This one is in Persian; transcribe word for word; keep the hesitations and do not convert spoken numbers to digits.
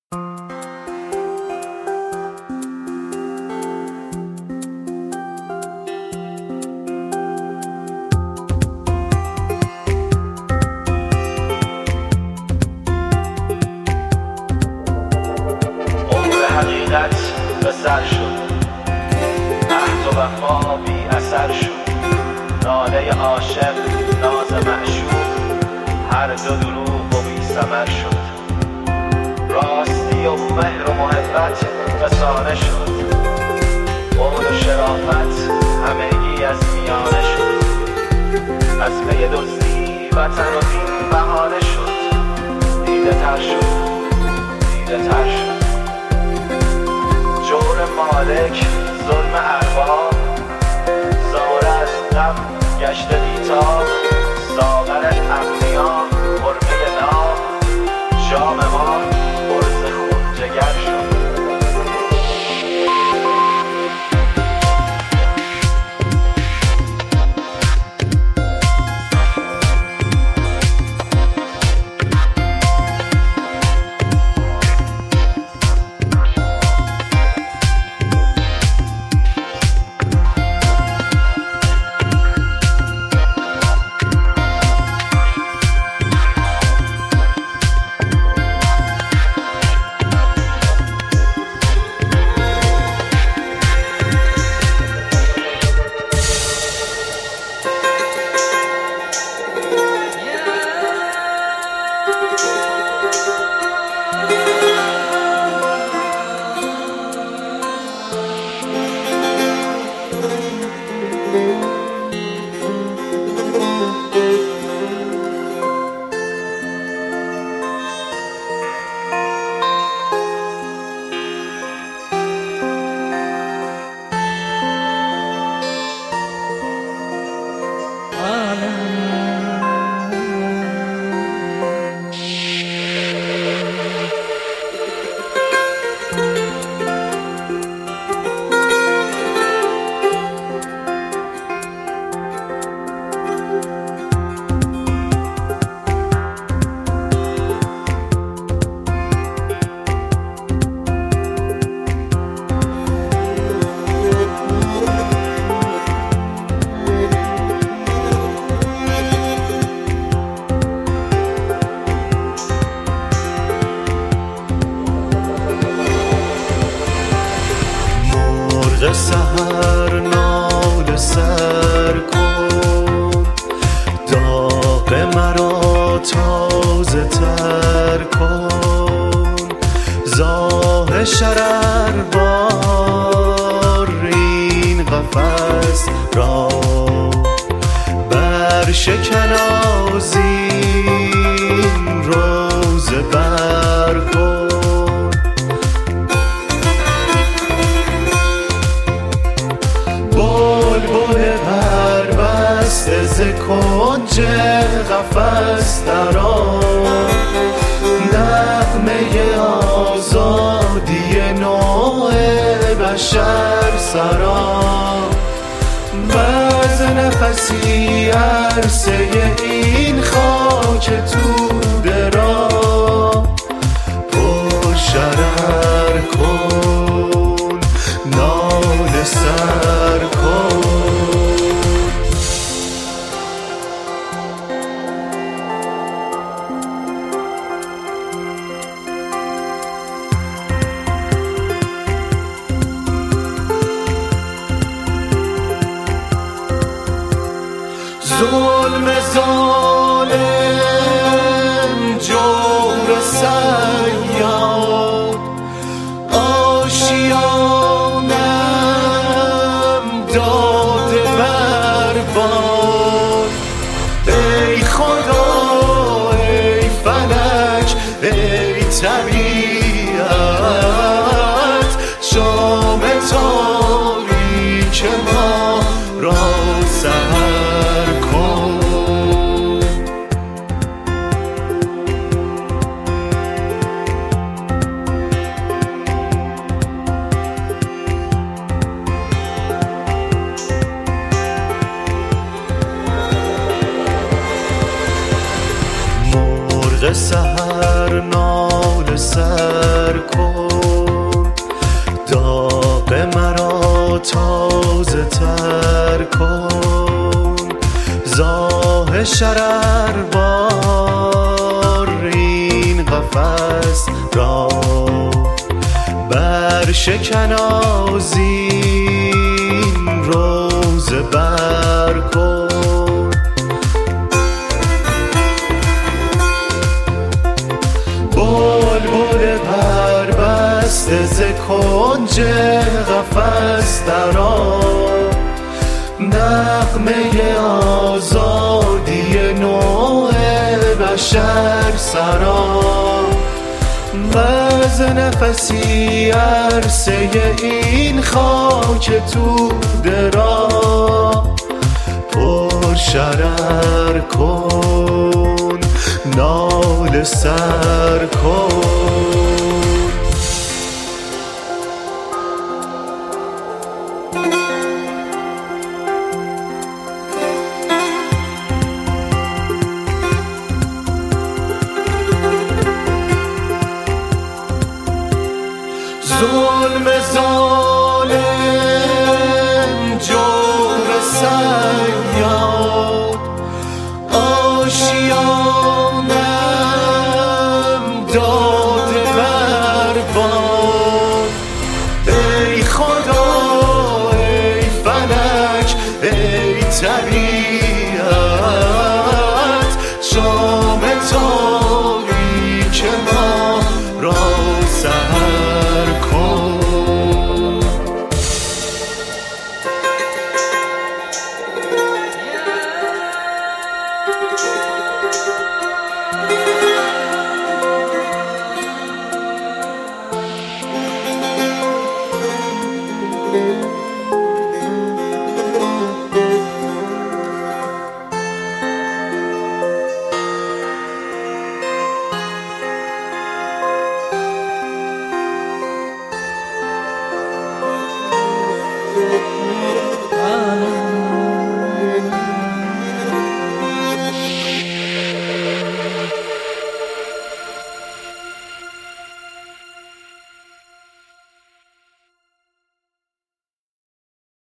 حقیقت به سر شد، عهد و وفا بی اثر شد، ناله عاشق ناز معشوق، هر دو دروغ و بی ثمر شد. راستی و مهر و محبت فسانه شد، قول و شرافت همگی از میانه شد. از پی دزدی وطن و دین بهانه شد، دیده تر شد، دیده تر شد. جور مالک ظلم ارباب، زاره از غم گشته بیتاب. ساغر امنیا حرمه ناب، جام ما برز خون جگر شد. سحر ناله سر کن، داغ مرا تازه تر کن. زاه شرر بار این قفس را بر شکن از این روزه بر کن. ز کنج قفس درآ، نغمه آزادی نوع بشر سرا. و ز نفسی عرصه این خاک توده را پر شرر کن، ناله سر کن. ظلم ظالم جور صیاد، آشیانم داده بر باد. ای خدا ای فلک ای طبیعت، شام تاریک ما را سحر کن. مرغ سحر ناله سر تازه تر کن زاه شرر بار این قفس را بر شکن آذین روزه بر کن بلبل پربسته ز کنج قفس درآ نغمه آزادی نوع بشر سرا وز نفسی عرصه این خاک توده را پر شرر کن ناله سر کن ظلم ظالم جور صیاد آشیانم داده بر باد ای خدا ای فلک ای طبیعت شام تاریک ما